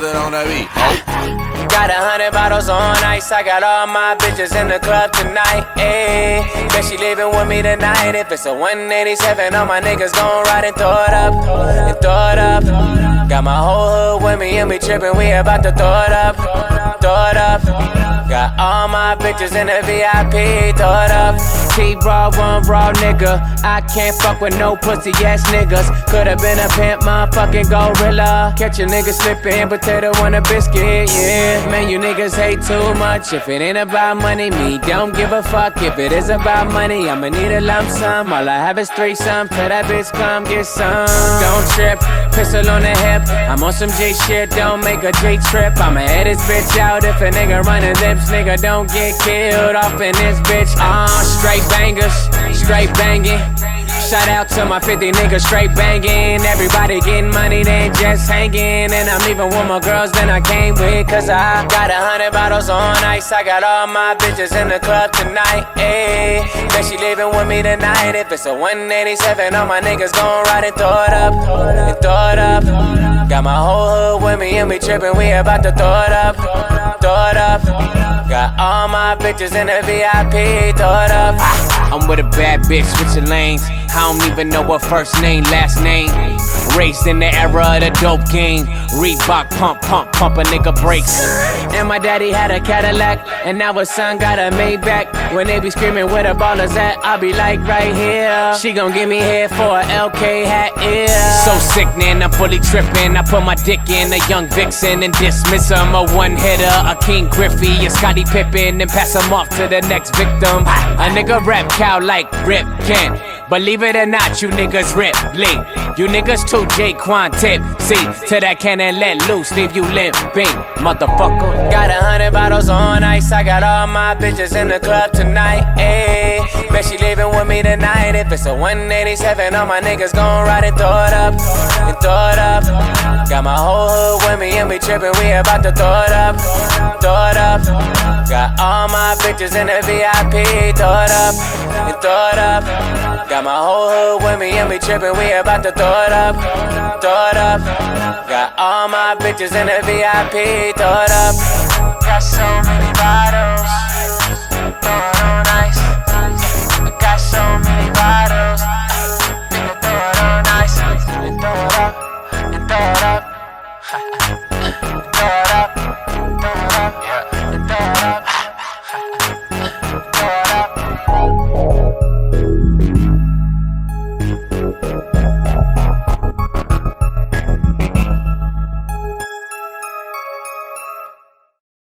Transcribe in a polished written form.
it on that beat. Got 100 bottles on ice, I got all my bitches in the club tonight, ayy. Bet she leaving with me tonight. If it's a 187, all my niggas gon' ride and throw it up, and throw it up. Got my whole hood with me and we trippin', we about to throw it up, throw it up. Got all my bitches in the VIP, throw it up. T-Raw, one raw nigga. I can't fuck with no pussy ass niggas. Could've been a pimp, motherfucking gorilla. Catch a nigga slippin', potato on a biscuit, yeah. Man, you niggas hate too much. If it ain't about money, me don't give a fuck. If it is about money, I'ma need a lump sum. All I have is threesome, tell that bitch come get some. Don't trip, pistol on the hip. I'm on some J shit, don't make a J trip. I'ma head this bitch out if a nigga running lips. Nigga don't get killed off in this bitch. Straight bangers, straight banging. Shout out to my 50 niggas straight banging. Everybody getting money, they ain't just hanging. And I'm leaving with more girls than I came with. Cause I got 100 bottles on ice. I got all my bitches in the club tonight, ayy. Bet she leaving with me tonight. If it's a 187, all my niggas gon' ride and throw it up, and throw it up. Got my whole hood with me and we trippin', we about to throw it up, throw it up. Got all my bitches in the VIP, throw it up. I'm with a bad bitch, switching lanes. I don't even know her first name, last name. Raised in the era of the dope game. Reebok pump, pump a nigga brakes. And my daddy had a Cadillac, and now his son got a Maybach. When they be screaming where the ballers at, I'll be like right here. She gon' give me head for a LK hat, yeah. So sickening, I'm fully tripping. I put my dick in a young vixen and dismiss him. A one-hitter, a King Griffey, a Scottie Pippen, and pass him off to the next victim. A nigga rap cow like Rip Kent. Believe it or not, you niggas rip link. You niggas too J-Quan tip. See, to that cannon let loose, leave you limping, motherfucker. Got 100 bottles on ice, I got all my bitches in the club tonight, ayy. Bet she leaving with me tonight. If it's a 187, all my niggas gon' ride and throw it up, and throw it up. Got my whole hood with me and we trippin', we about to throw it up, throw it up. Got all my bitches in the VIP, throw it up, and throw it up. Got my whole hood with me and we trippin', we about to throw it up, throw it up. Got all my bitches in the VIP, throw it up. Got so many bottles, throw it on ice.